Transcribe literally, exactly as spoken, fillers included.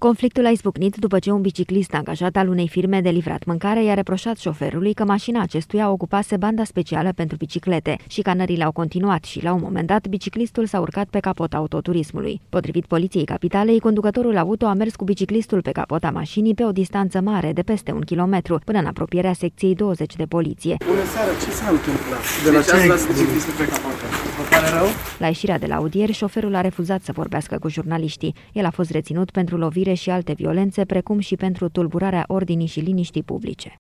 Conflictul a izbucnit după ce un biciclist angajat al unei firme de livrat mâncare i-a reproșat șoferului că mașina acestuia ocupase banda specială pentru biciclete. Șicanările au continuat și, la un moment dat, biciclistul s-a urcat pe capota autoturismului. Potrivit Poliției Capitalei, conducătorul auto a mers cu biciclistul pe capota mașinii pe o distanță mare de peste un kilometru, până în apropierea secției douăzeci de poliție. Bună seara, ce s-a întâmplat? De la ce ați lăsat biciclistul pe capotă? Vă pare rău? La ieșirea de la audieri, șoferul a refuzat să vorbească cu jurnaliștii. El a fost reținut pentru lovire și alte violențe, precum și pentru tulburarea ordinii și liniștii publice.